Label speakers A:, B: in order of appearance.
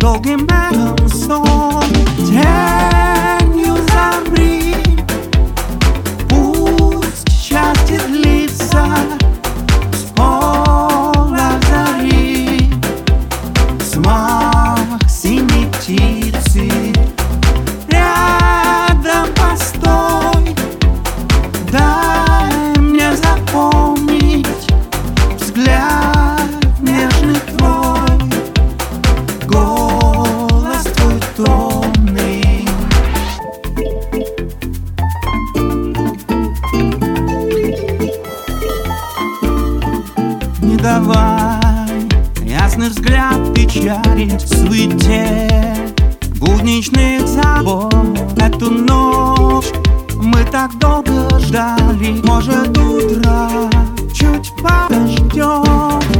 A: долгим эхом сон. Тенью замри, пусть счастье длится с пола зари. Смах синей птицы, рядом постой, дай мне запомнить взгляд нежный твой, голос твой томный. Не давай ясный взгляд печали в суете будничных забот. Эту ночь мы так долго ждали, может, утро чуть подождем.